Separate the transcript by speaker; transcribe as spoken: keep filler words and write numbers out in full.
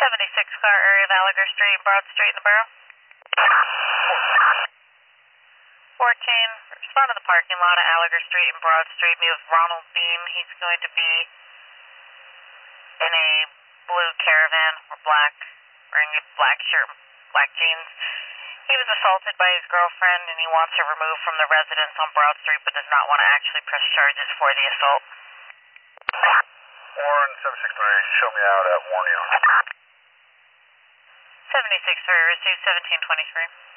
Speaker 1: seventy-six car area of Alligator Street and Broad Street in the borough. fourteen, respond to the parking lot at Alligator Street and Broad Street. Meet with Ronald Beam. He's going to be in a blue Caravan or black, wearing a black shirt, black jeans. He was assaulted by his girlfriend and he wants her removed from the residence on Broad Street but does not want to actually press charges for the assault.
Speaker 2: Warren, seven six three, show me out at Warnio.
Speaker 1: seventy-six three, received seventeen twenty-three.